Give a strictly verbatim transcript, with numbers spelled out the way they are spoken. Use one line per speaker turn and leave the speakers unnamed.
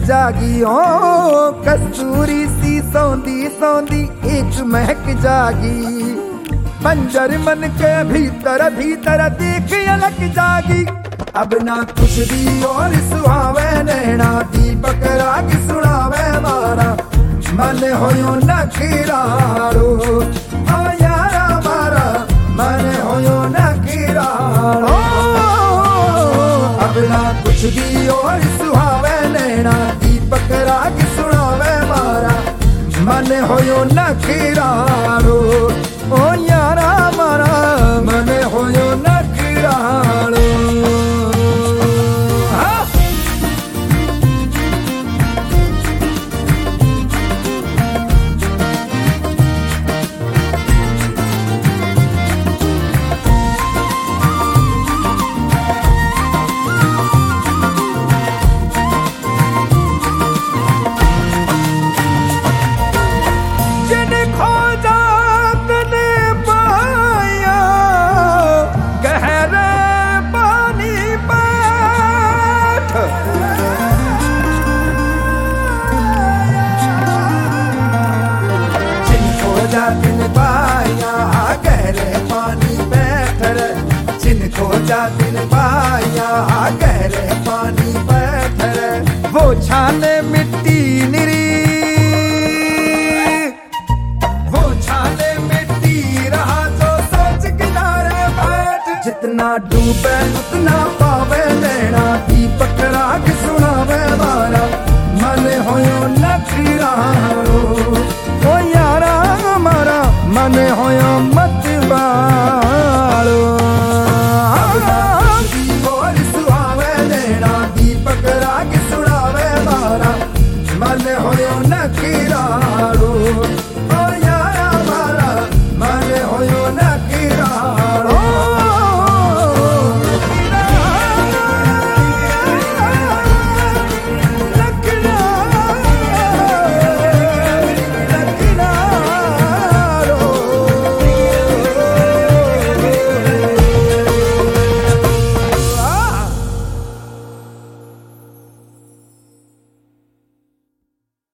जागी ओ कस्तूरी सी सौंदी सौंदी एक महक जागी। मंजर मन के भीतर भीतर देख अलग जागी। अब ना खुशबी और सुहावे नैना दीपक राग सुनावे मारा मन होयो नखीरारो ओ यारा मारा मन होयो नखीरारो। अब ना खुशबी और सुहावे नैना दीपक राग सुनावे मारा मन होयो नखीरारो ओ यारा मारा मन होयो नखीरारो। दिन पाया गहरे पानी बैठर जिनको जा दिन पाया गहरे पानी बैठर वो छाने मिट्टी निरी वो छाने मिट्टी रहा जो सोच किनारे बैठ जितना डूबे उतना